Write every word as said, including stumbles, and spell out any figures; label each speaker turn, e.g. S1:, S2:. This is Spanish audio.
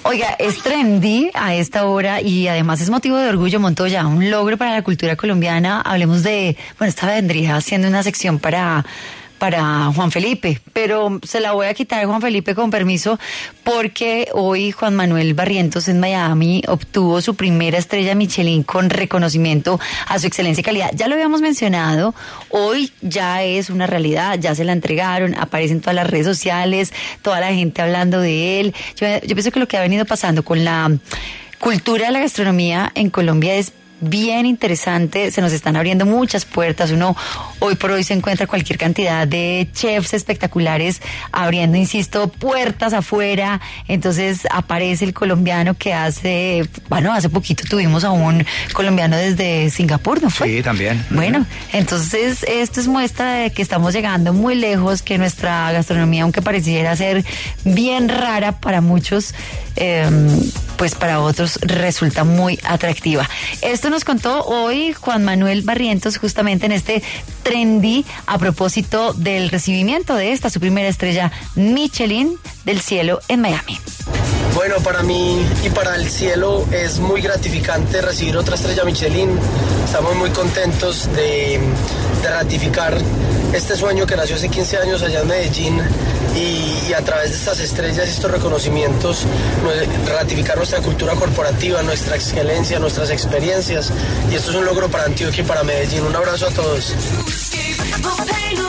S1: Oiga, es trendy a esta hora y además es motivo de orgullo, Montoya, un logro para la cultura colombiana. Hablemos de, bueno, esta vendría siendo una sección para... para Juan Felipe, pero se la voy a quitar, Juan Felipe, con permiso, porque hoy Juan Manuel Barrientos en Miami obtuvo su primera estrella Michelin con reconocimiento a su excelencia y calidad. Ya lo habíamos mencionado, hoy ya es una realidad, ya se la entregaron, aparece en todas las redes sociales, toda la gente hablando de él. Yo, yo pienso que lo que ha venido pasando con la cultura de la gastronomía en Colombia es bien interesante, se nos están abriendo muchas puertas. Uno hoy por hoy se encuentra cualquier cantidad de chefs espectaculares abriendo, insisto, puertas afuera. Entonces aparece el colombiano que hace, bueno, hace poquito tuvimos a un colombiano desde Singapur, ¿no fue?
S2: Sí, también.
S1: Bueno, entonces esto es muestra de que estamos llegando muy lejos, que nuestra gastronomía, aunque pareciera ser bien rara para muchos, eh, pues para otros resulta muy atractiva. Esto nos contó hoy Juan Manuel Barrientos justamente en este Trendy a propósito del recibimiento de esta, su primera estrella Michelin del cielo en Miami.
S3: Bueno, para mí y para el cielo es muy gratificante recibir otra estrella Michelin. Estamos muy contentos de, de ratificar este sueño que nació hace quince años allá en Medellín y, y a través de estas estrellas y estos reconocimientos ratificar nuestra cultura corporativa, nuestra excelencia, nuestras experiencias, y esto es un logro para Antioquia y para Medellín. Un abrazo a todos.